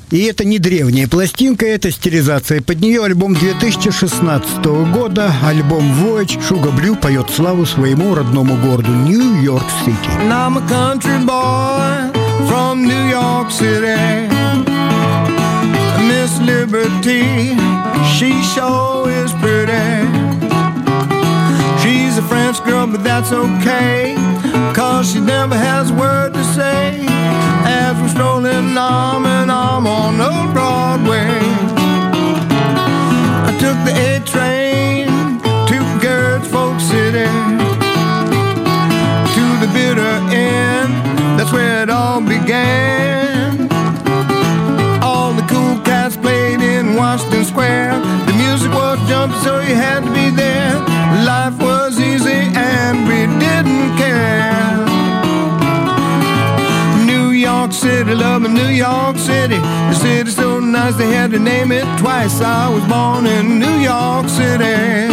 И это не древняя пластинка, это стилизация под нее. Альбом 2016 года, альбом Voyage. Sugar Blue поет славу своему родному городу Нью-Йорк-Сити. I'm a country boy from New York City. Miss Liberty, she sure is pretty. She's a French girl, but that's okay, 'cause she never has a word to say as we're strolling arm in arm on old Broadway. I took the A train to Gertz Folk City, to the bitter end, that's where it all began. All the cool cats played in Washington Square. The music was jumping, so you had to be there. Life was easy and we didn't care. New York City, loving New York City. The city's so nice they had to name it twice. I was born in New York City.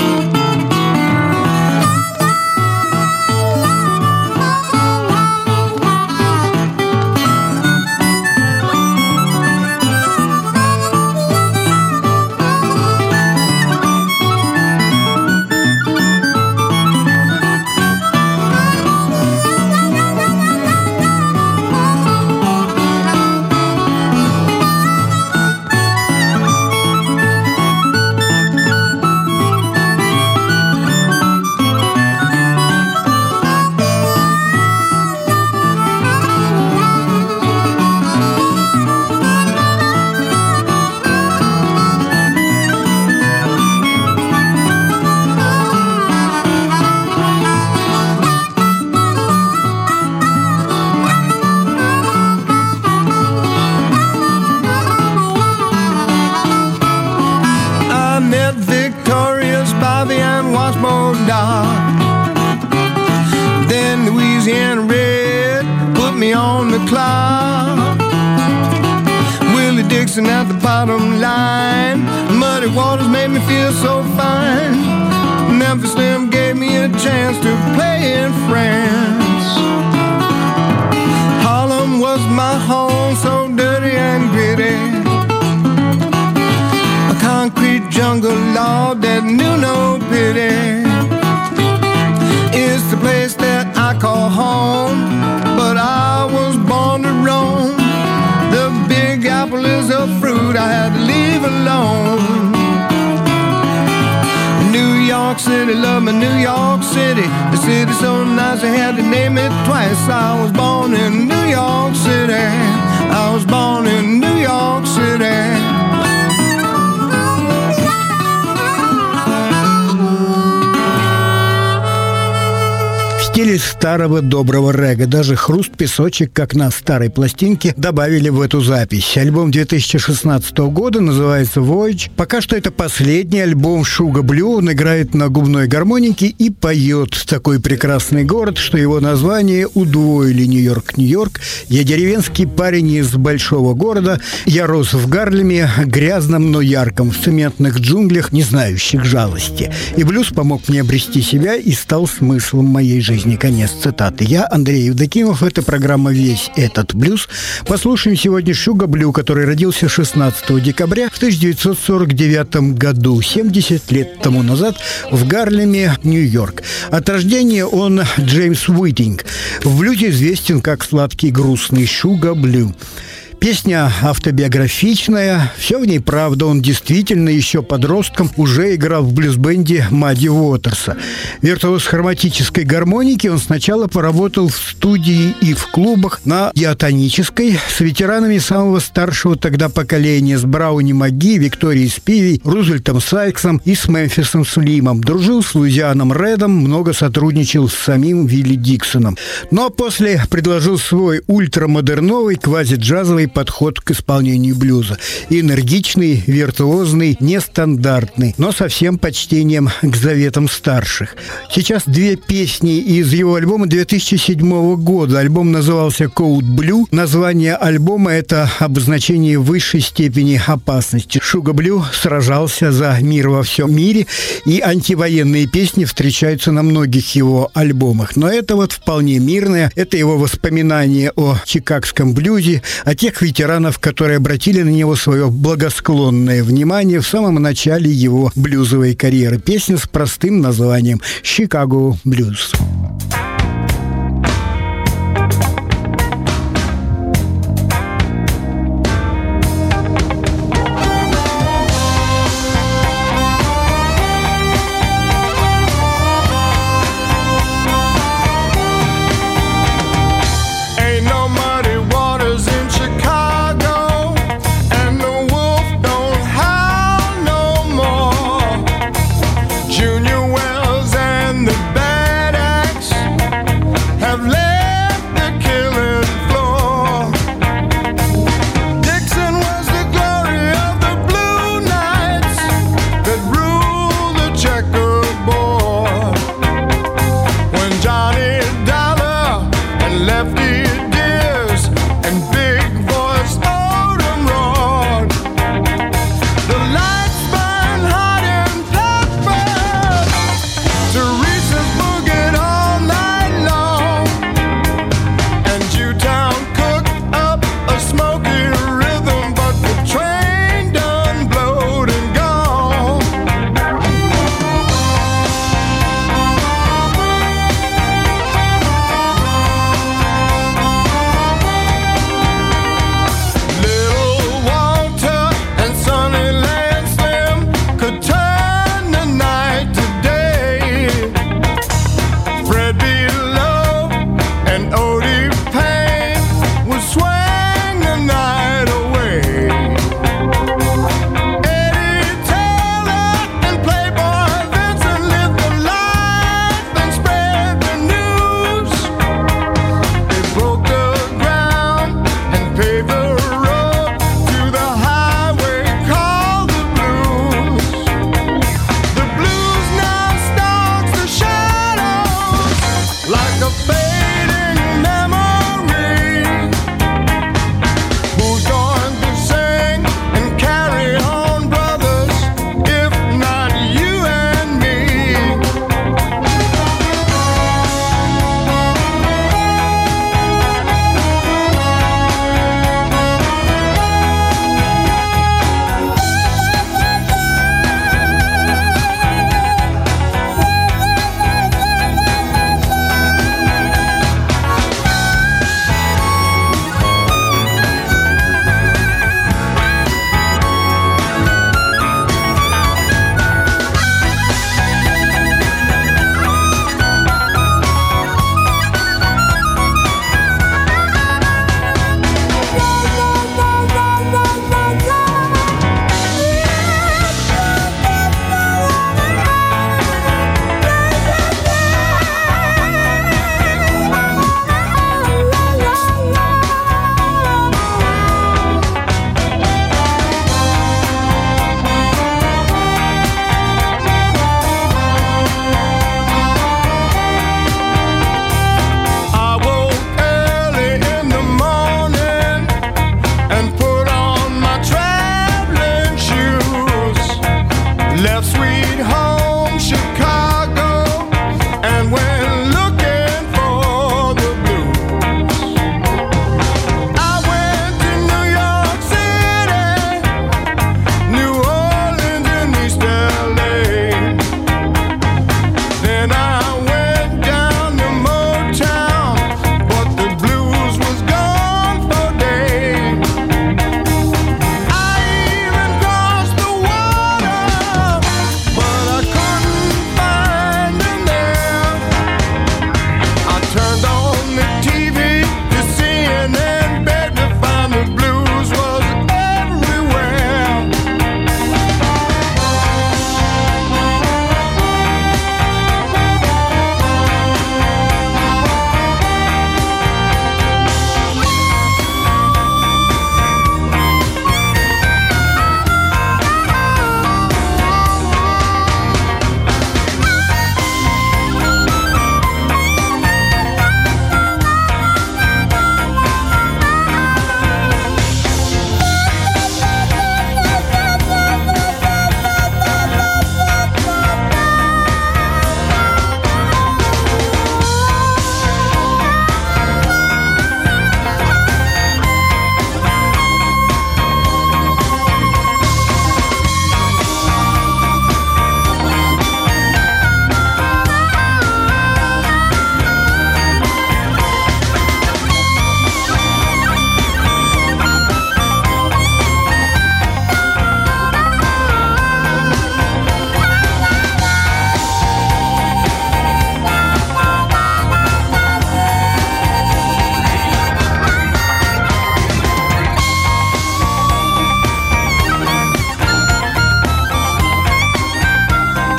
Then Louisiana Red put me on the clock. Willie Dixon at the bottom line. Muddy Waters made me feel so fine. Memphis Slim gave me a chance to play in France. Harlem was my home, so dirty and gritty. A concrete jungle log that knew no pity. It's the place that I call home, but I was born to roam. The Big Apple is a fruit I had to leave alone. New York City, love me New York City. The city's so nice I had to name it twice. I was born in New York City. I was born in New York City. В стиле старого доброго регга. Даже хруст-песочек, как на старой пластинке, добавили в эту запись. Альбом 2016 года называется Voyage. Пока что это последний альбом Sugar Blue. Он играет на губной гармонике и поет такой прекрасный город, что его название удвоили. Нью-Йорк, Нью-Йорк. Я деревенский парень из большого города. Я рос в Гарлеме, грязном, но ярком, в цементных джунглях, не знающих жалости. И блюз помог мне обрести себя и стал смыслом моей жизни. Конец цитаты. Я Андрей Евдокимов. Это программа «Весь этот блюз». Послушаем сегодня Sugar Blue, который родился 16 декабря в 1949 году, 70 лет тому назад, в Гарлеме, Нью-Йорк. От рождения он Джеймс Уитинг. В блюзе известен как сладкий грустный Sugar Blue. Песня автобиографичная, все в ней правда. Он действительно еще подростком уже играл в блюз-бенде Мадди Уотерса. Виртуоз хроматической гармоники. Он сначала поработал в студии и в клубах на диатонической с ветеранами самого старшего тогда поколения, с Брауни Маги, Викторией Спиви, Рузвельтом Сайксом и с Мемфисом Слимом. Дружил с Луизианом Редом, много сотрудничал с самим Вилли Диксоном. Но после предложил свой ультрамодерновый, квази-джазовый подход к исполнению блюза. Энергичный, виртуозный, нестандартный, но со всем почтением к заветам старших. Сейчас две песни из его альбома 2007 года. Альбом назывался Code Blue. Название альбома – это обозначение высшей степени опасности. Sugar Blue сражался за мир во всем мире, и антивоенные песни встречаются на многих его альбомах. Но это вот вполне мирное. Это его воспоминания о чикагском блюзе, о тех тех ветеранов, которые обратили на него свое благосклонное внимание в самом начале его блюзовой карьеры. Песня с простым названием «Chicago Blues». Junior Wells and the Bad Axe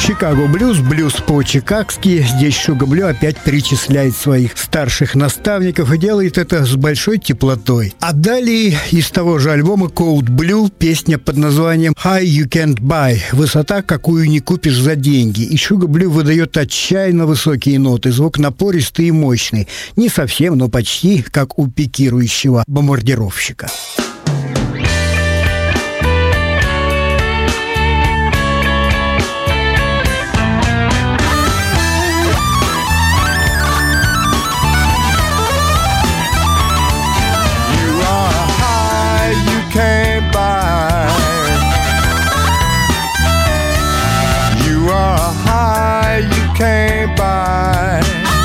Chicago Blues, блюз по-чикагски. Здесь Шуга Блю опять перечисляет своих старших наставников и делает это с большой теплотой. А далее из того же альбома Code Blue песня под названием High You Can't Buy. Высота, какую не купишь за деньги. И Шуга Блю выдает отчаянно высокие ноты. Звук напористый и мощный. Не совсем, но почти как у пикирующего бомбардировщика. Can't buy. You are high, you can't buy.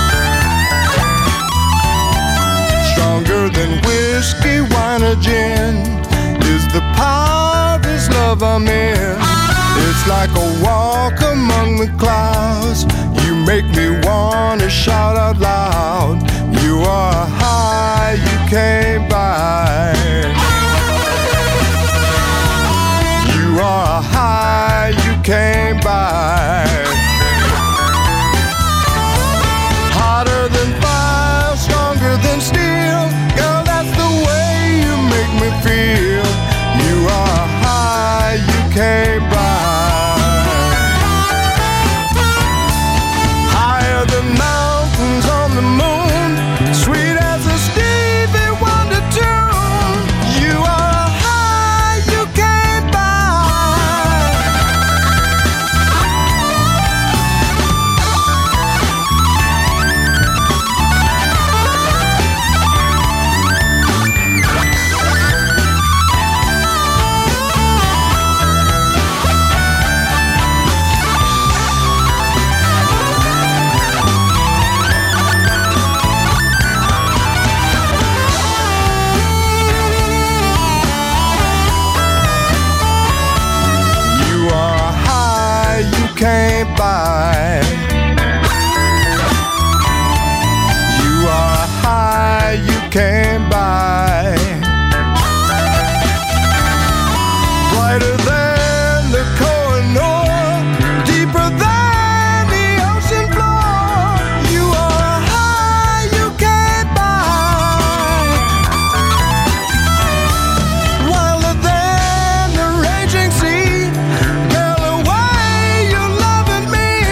Stronger than whiskey, wine, or gin is the power of this love I'm in. It's like a walk among the clouds. You make me wanna shout out loud. You are high, you can't buy. You are high, you can't buy. Hotter than fire, stronger than steel. Girl, that's the way you make me feel. You are high, you can't buy. Higher than mountains on the moon, sweet as a Stevie Wonder tune. You are high, you can't buy. Can't buy. You are high, you can't buy. Brighter than the Koh-i-Noor, deeper than the ocean floor. You are high, you can't buy. Wilder than the raging sea. Girl, the way you loving me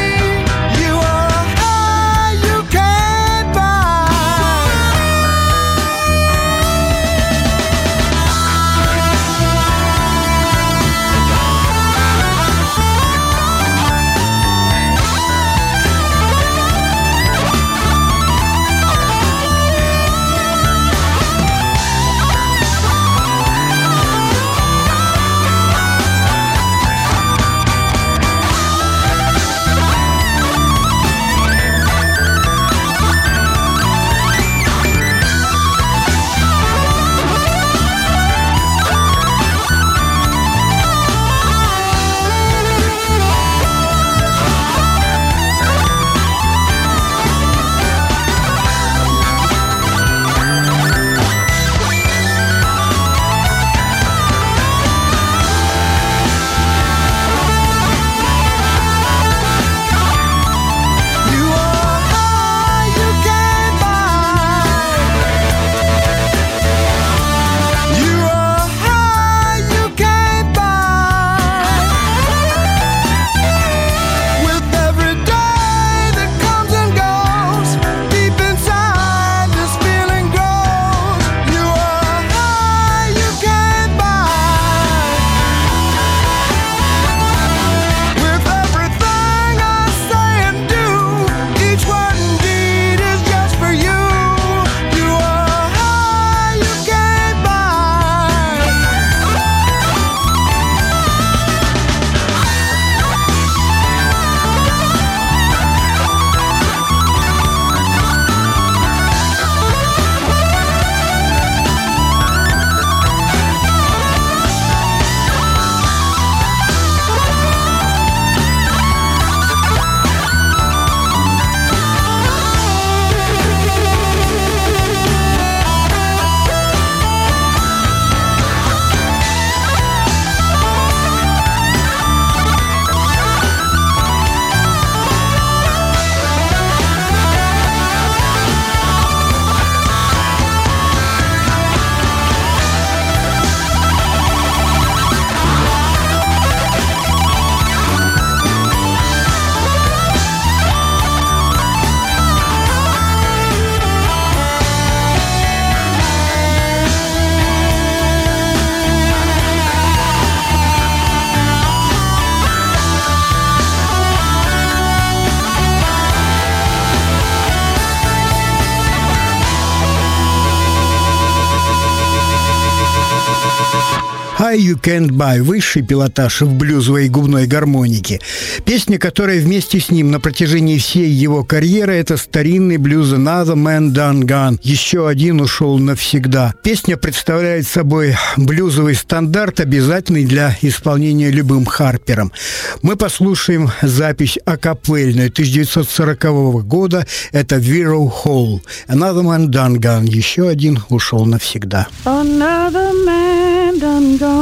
«High You Can't Buy» – высший пилотаж в блюзовой губной гармонике. Песня, которая вместе с ним на протяжении всей его карьеры – это старинный блюз «Another Man Done Gone» – «Еще один ушел навсегда». Песня представляет собой блюзовый стандарт, обязательный для исполнения любым Харпером. Мы послушаем запись акапельную 1940 года. Это Wirrow Hall. «Another Man Done Gone» – «Еще один ушел навсегда». Another man done gone.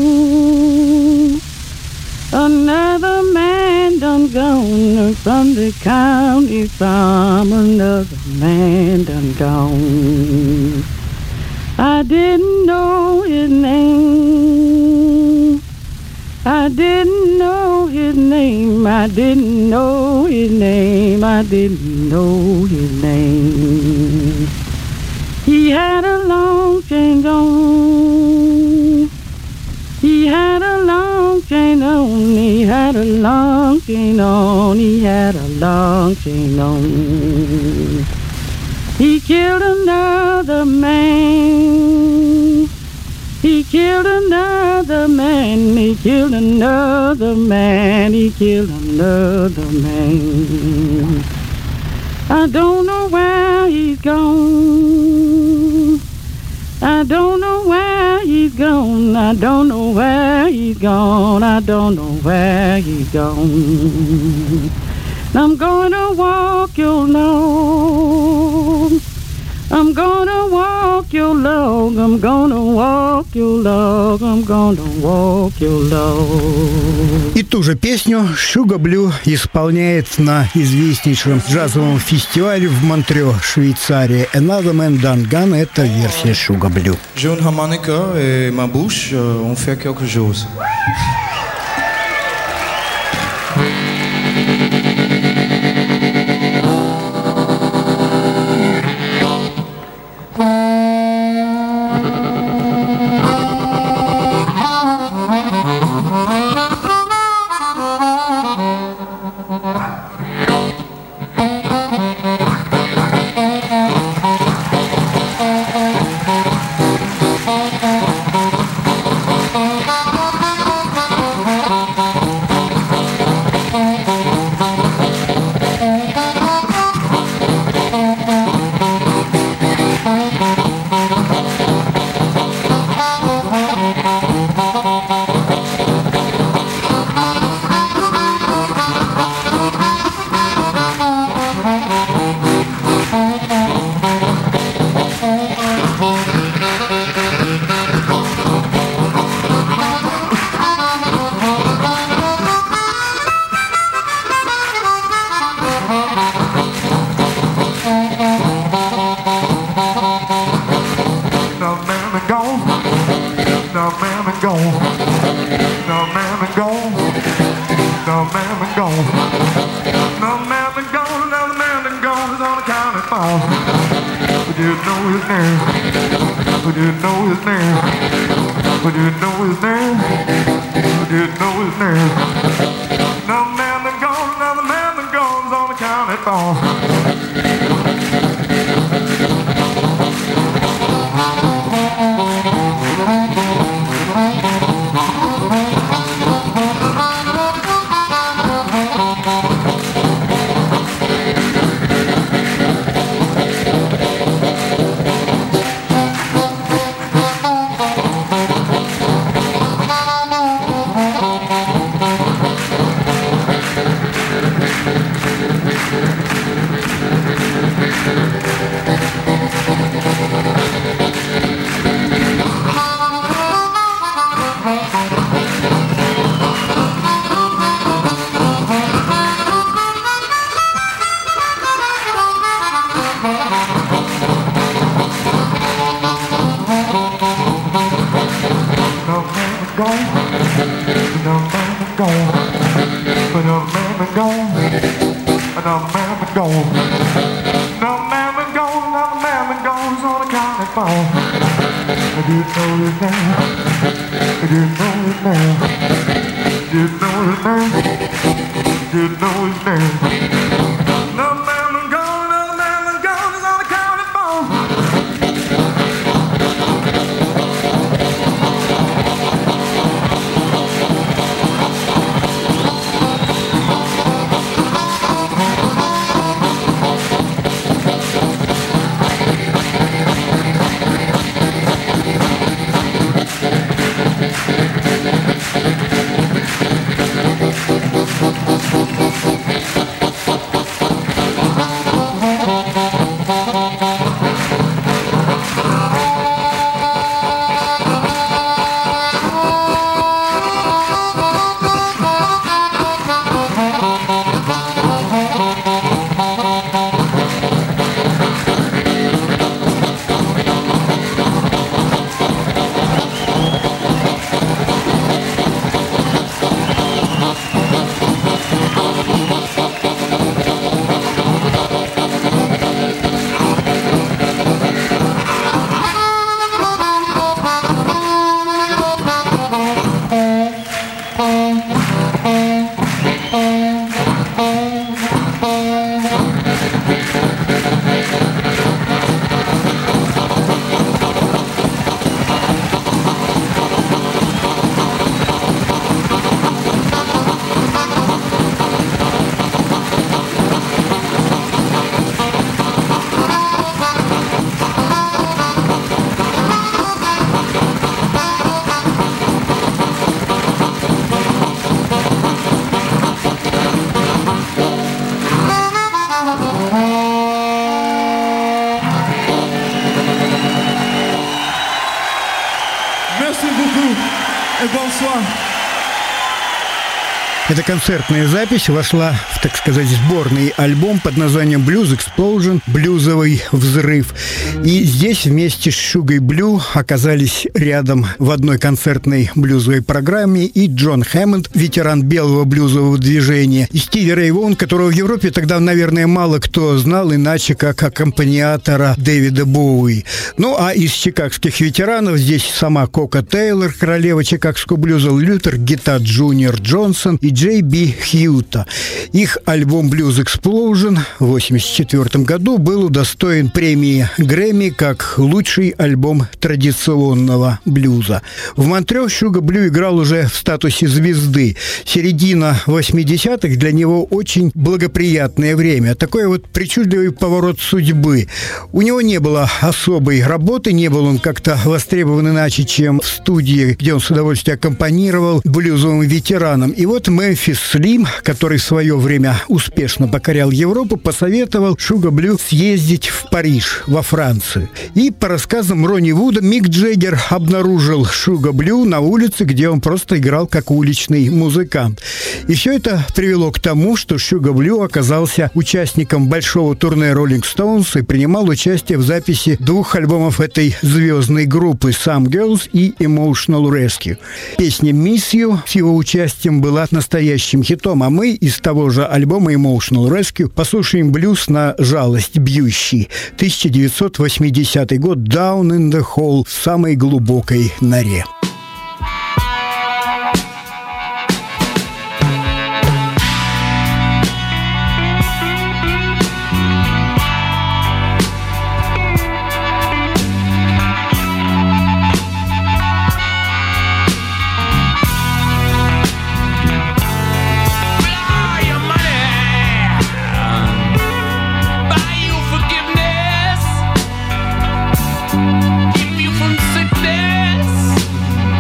Another man done gone from the county farm. Another man done gone. I didn't know his name. I didn't know his name. I didn't know his name. I didn't know his name. He had a long chain on. He had a long chain on. He had a long chain on. He had a long chain on. He killed another man. He killed another man. He killed another man. He killed another man. I don't know where he's gone. I don't know where he's gone. I don't know where he's gone. I don't know where he's gone. I'm gonna walk your log. I'm gonna walk your log. I'm gonna walk your log. I'm gonna walk your log. И ту же песню Шуга Блю исполняет на известнейшем джазовом фестивале в Монтрео, Швейцария. Another Man Done Gone – это версия Шуга Блю. J'ai une harmonica et ma bouche, on fait quelque chose. et bonsoir. Эта концертная запись вошла в, так сказать, сборный альбом под названием Blues Explosion, блюзовый взрыв. И здесь вместе с Шугой Блю оказались рядом в одной концертной блюзовой программе и Джон Хэммонд, ветеран белого блюзового движения, и Стиви Рэй Вон, которого в Европе тогда, наверное, мало кто знал иначе, как аккомпаниатора Дэвида Боуи. Ну, а из чикагских ветеранов здесь сама Кока Тейлор, королева чикагского блюза, Лютер Гита Джуниор Джонсон и Джей Би Хьюта. Их альбом Blues Explosion в 1984 году был удостоен премии Грэмми как лучший альбом традиционного блюза. В Монтрео Шуга Блю играл уже в статусе звезды. Середина 80-х для него очень благоприятное время. Такой вот причудливый поворот судьбы. У него не было особой работы, не был он как-то востребован иначе, чем в студии, где он с удовольствием аккомпанировал блюзовым ветеранам. И вот Мемфис Слим, который в свое время успешно покорял Европу, посоветовал Шуга Блю съездить в Париж, во Францию. И по рассказам Ронни Вуда, Мик Джаггер обнаружил Шуга Блю на улице, где он просто играл как уличный музыкант. И все это привело к тому, что Шуга Блю оказался участником большого турне Rolling Stones и принимал участие в записи 2 альбомов этой звездной группы Some Girls и Emotional Rescue. Песня Miss You с его участием была настоящим хитом, а мы из того же альбома Emotional Rescue послушаем блюз на жалость бьющий. 1980 год, Down in the Hole, в самой глубокой норе. Keep you from sickness.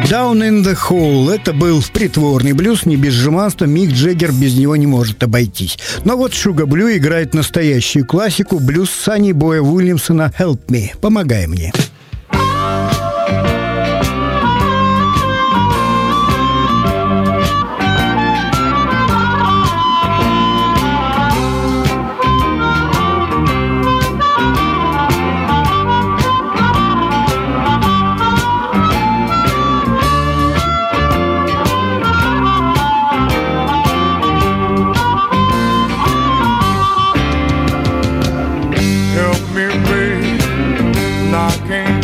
Down in the Hole. Это был притворный блюз, не без жеманства. Мик Джаггер без него не может обойтись. Но вот Sugar Blue играет настоящую классику, блюз Санни Боя Уильямсона «Help Me». «Помогай мне». I can't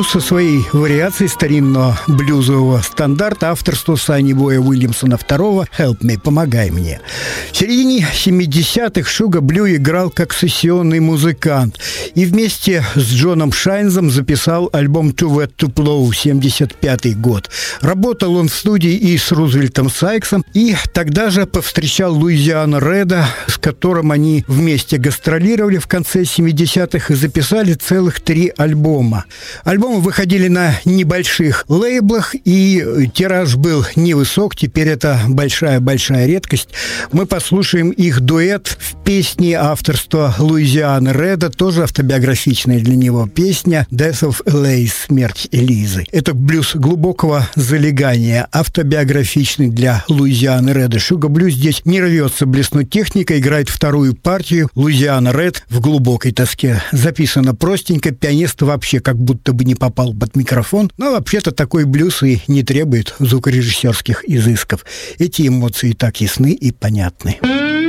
блюз со своей вариацией старинного блюзового стандарта авторства Санни Боя Уильямсона II «Help Me», «Помогай мне». В середине 70-х Шуга Блю играл как сессионный музыкант и вместе с Джоном Шайнзом записал альбом «Too Wet to Blow» 75 год. Работал он в студии и с Рузвельтом Сайксом, и тогда же повстречал Луизиана Реда, с которым они вместе гастролировали в конце 70-х и записали целых 3 альбома. Альбомы выходили на небольших лейблах, и тираж был невысок, теперь это большая-большая редкость. Мы послушаем их дуэт в песне авторства Луизианы Реда, тоже автобиографичная для него песня «Death of Elise», «Смерть Элизы». Это блюз глубокого залегания, автобиографичный для Луизианы Реда. Шуга Блю здесь не рвется блеснуть техникой, играет вторую партию. Луизиана Ред в глубокой тоске. Записано простенько, пианист вообще как будто бы не попал под микрофон, но вообще-то такой блюз и не требует звукорежиссерских изысков. Эти эмоции так ясны и понятны.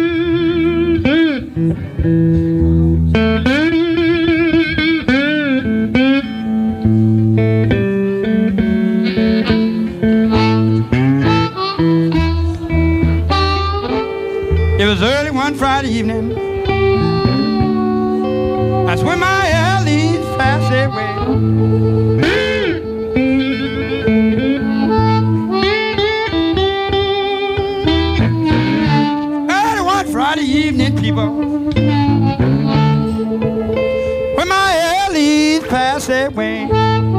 It was early one Friday evening. That's when my early passed away. Early one Friday evening, people, when my early passed away.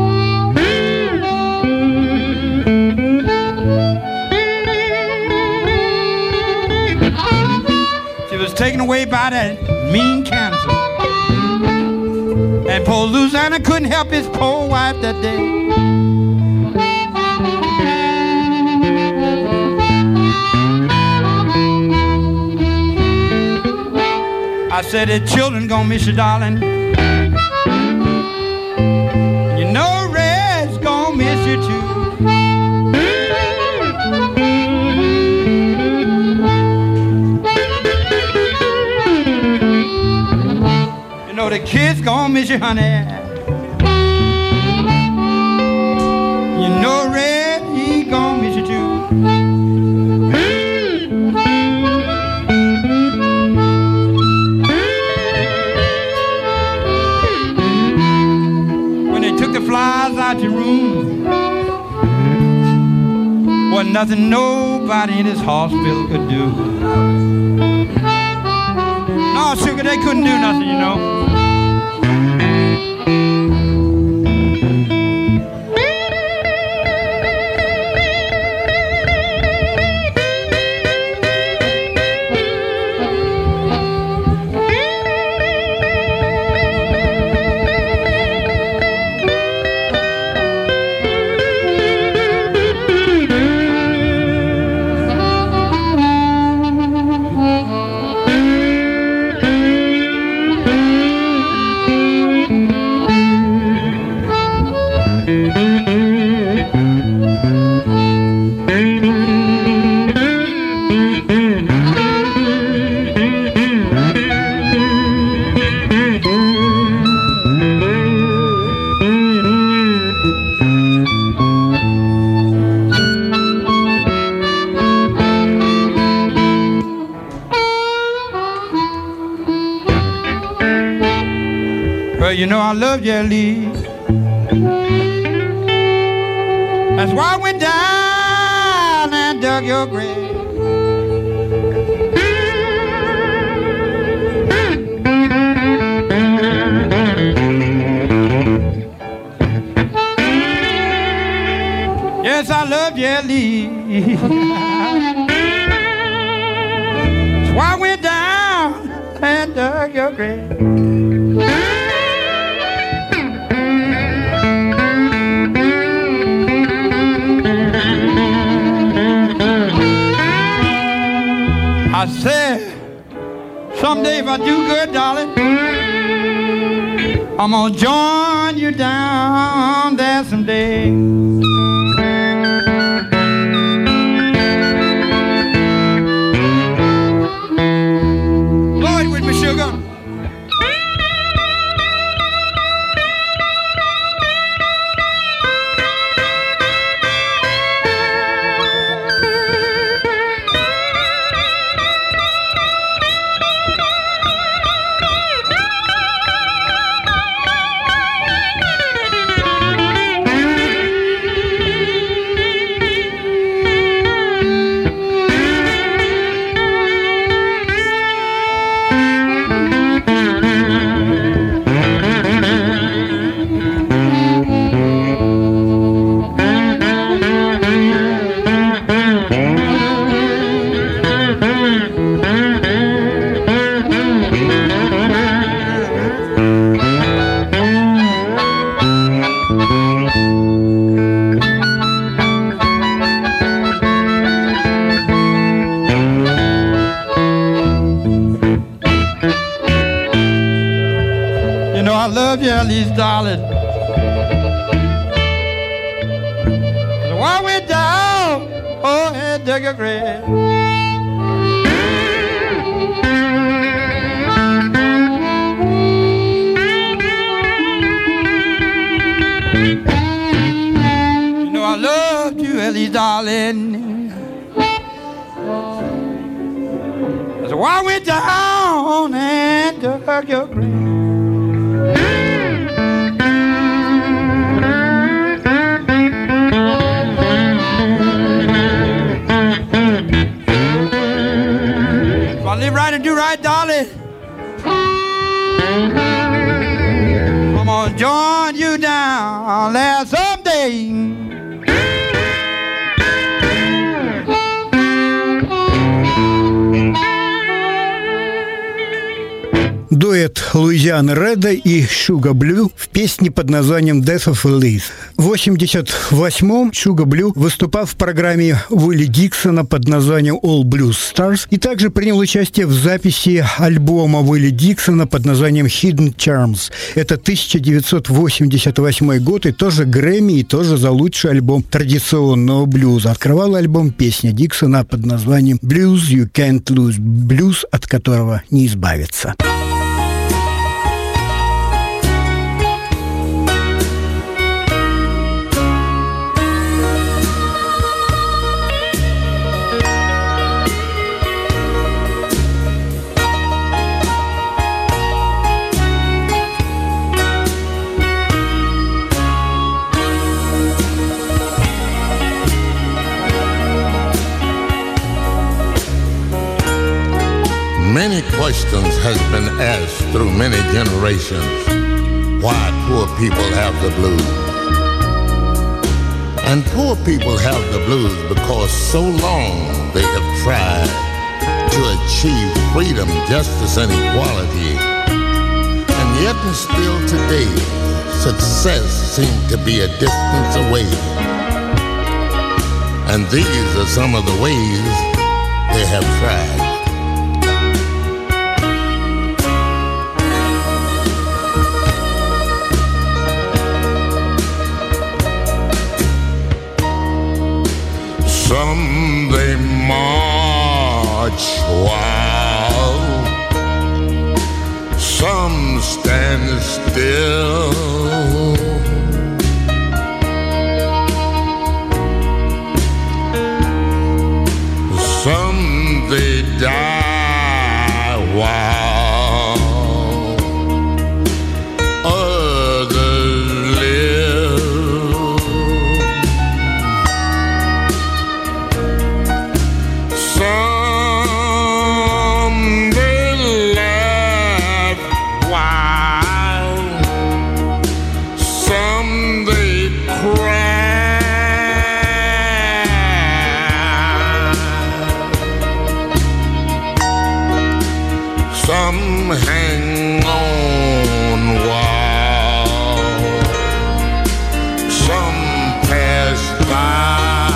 Taken away by that mean cancer. And poor Louisiana couldn't help his poor wife that day. I said the children gonna miss you, darling. You know Red's gonna miss you too. The kids gon' miss you, honey. You know Red, he gon' miss you too. When they took the flies out your room, wasn't nothing nobody in this hospital could do. No, sugar, they couldn't do nothing, you know. You know I love you, Lee. That's why I went down and dug your grave. Yes, I love you, Lee. That's why I went down and dug your grave. I said, someday if I do good, darling, I'm gonna join you down there someday. Blow it with me, sugar. jellies, darling. While we're down, oh, and dig a grave. You know I loved you, Ellie, darling. So while we're down and dug your grave. I live right and do right, darling. I'm gonna join you down there someday. Дуэт Луизианы Реда и Sugar Blue в песне под названием Death of Liz. В 1988-м Sugar Blue выступал в программе Уилли Диксона под названием All Blues Stars и также принял участие в записи альбома Уилли Диксона под названием Hidden Charms. Это 1988 год и тоже Грэмми, и тоже за лучший альбом традиционного блюза. Открывал альбом песня Диксона под названием Blues You Can't Lose, блюз, от которого не избавиться. Many questions has been asked through many generations why poor people have the blues. And poor people have the blues because so long they have tried to achieve freedom, justice, and equality. And yet and still today, success seems to be a distance away. And these are some of the ways they have tried. Some they march wild, some stand still, some they die wild, others live. Some they laugh wild, some they cry, some hang on wild, some pass by.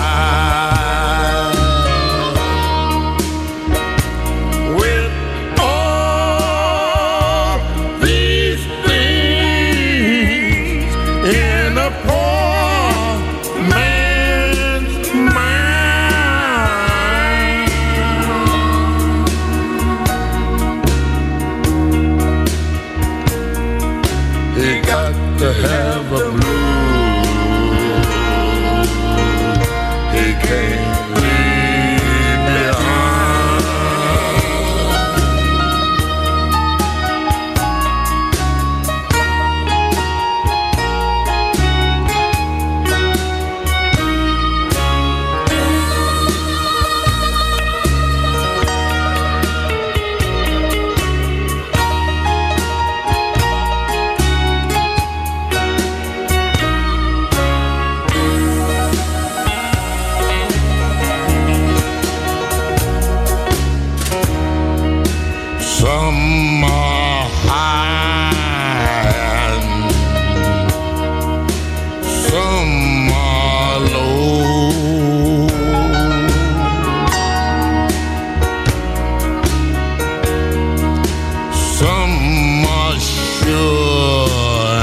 To have a blues he can't leave behind. Some are high and some are low. Some are sure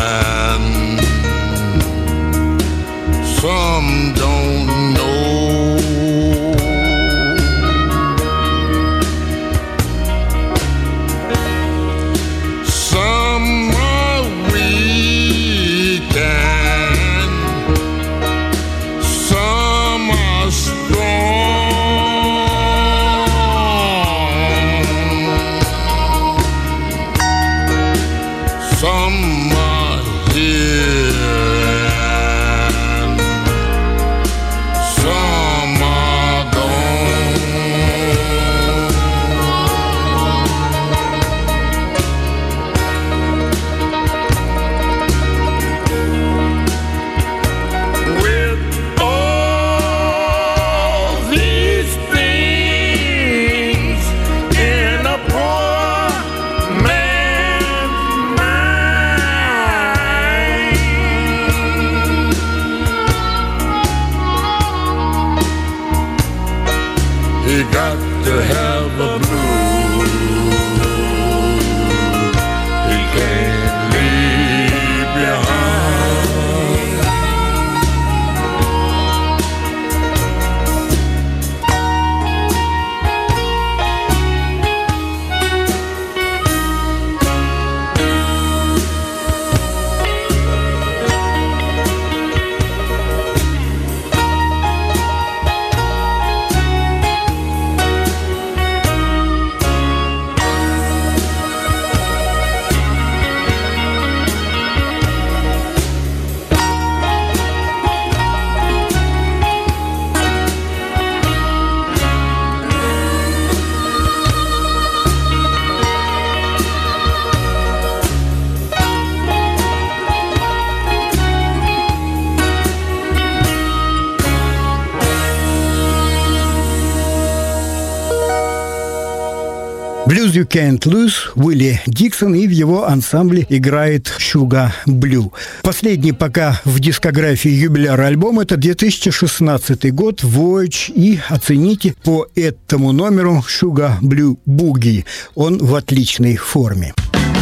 Blues You Can't Lose, Уилли Диксон, и в его ансамбле играет Sugar Blue. Последний пока в дискографии юбиляра альбом — это 2016 год, Voyage, и оцените по этому номеру Sugar Blue Boogie. Он в отличной форме.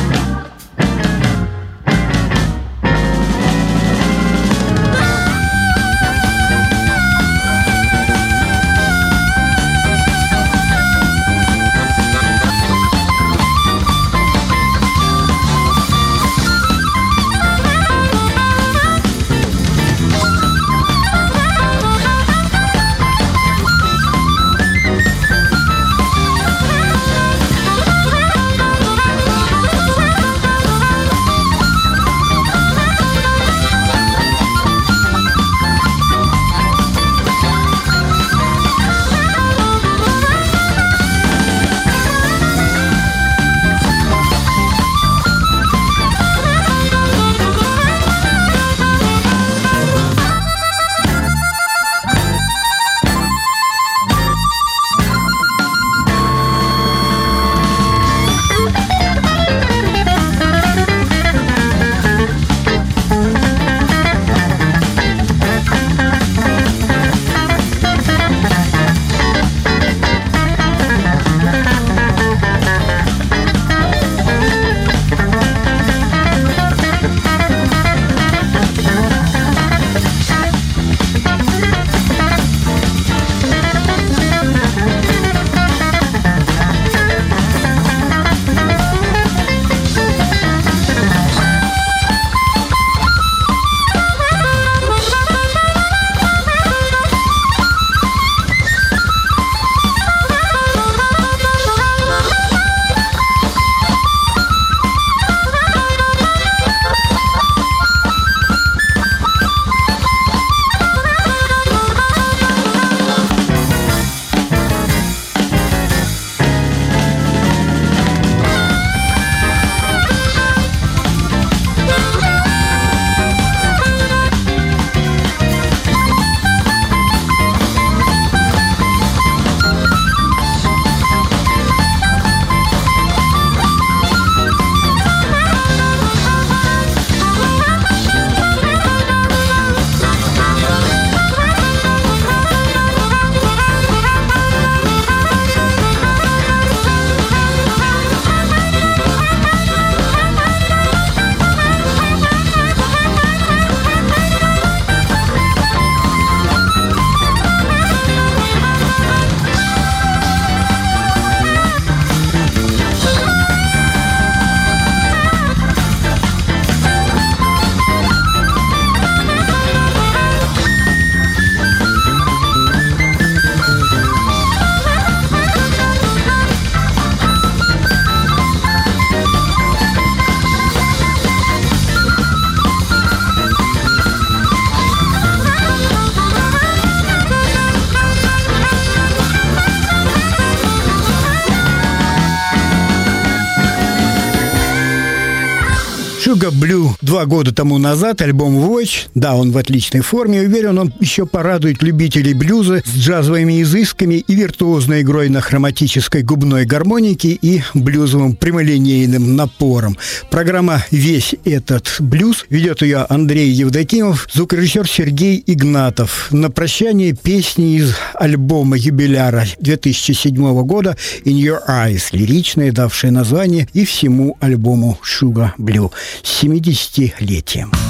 Sugar Blue 2 года тому назад, альбом Voyage. Да, он в отличной форме. Уверен, он еще порадует любителей блюза с джазовыми изысками и виртуозной игрой на хроматической губной гармонике и блюзовым прямолинейным напором. Программа «Весь этот блюз» ведет ее Андрей Евдокимов, звукорежиссер Сергей Игнатов. На прощание песни из альбома юбиляра 2007 года «In Your Eyes», лиричная, давшая название и всему альбому Sugar Blue с 70-летием.